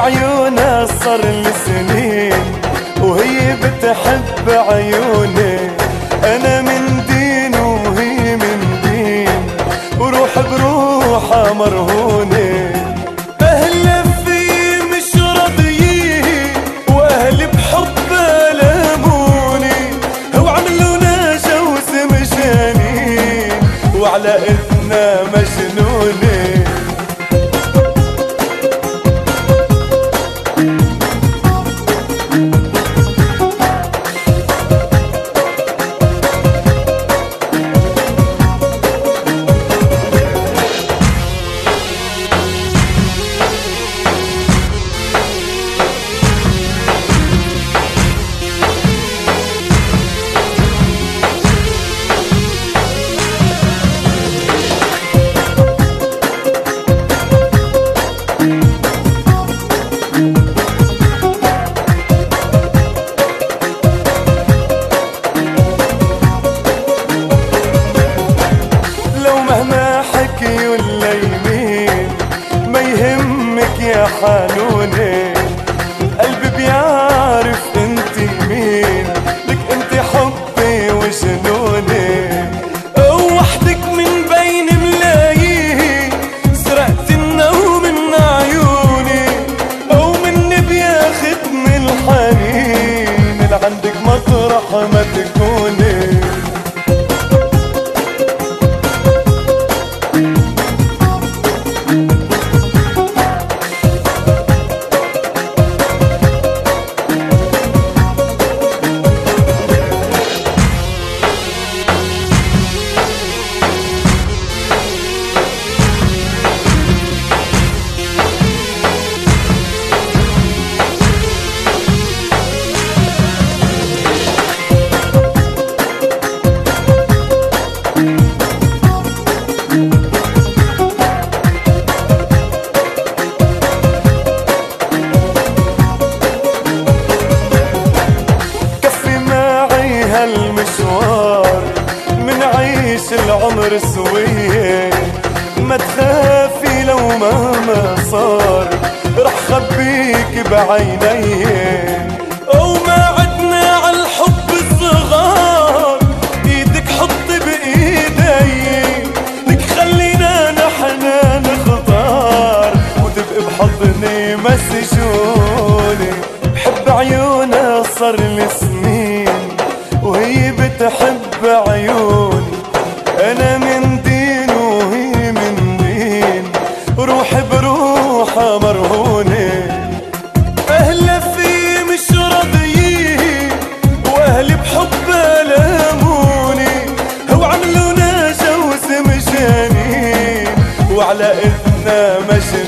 عيونها صار لي سنين وهي بتحب عيوني. أنا من دين وهي من دين وروح بروحها مرهونة. أهلا في مش راضيين وأهلي بحبها لاموني وعملونا جوز مجانين وعلى إذنا مجنونة. مهما حكي ولا يمين ما يهمك يا حنوني. قلبي بيعرف انتي مين، لك انتي حبي وجنوني. وحدك من بين ملايين سرقت النوم من عيوني ومني بياخدني الحنين لعندك مطرح ما تكوني. هالمشوار منعيش العمر سوية. ما تخافي لو مهما صار رح خبيك بعيني. وما عدنا عالحب الصغار ايدك حطي بايدي. لك خلينا نحنا نختار وتبقي بحضني مسجوني. بحب عيونها صار لي سنين وهي بتحب عيوني. أنا من دين وهي من دين روحي بروحها مرهونة. أهلا في مش راضيين وأهلي بحبها لاموني وعملونا جوز مجانين وعلى إذنا مجانين.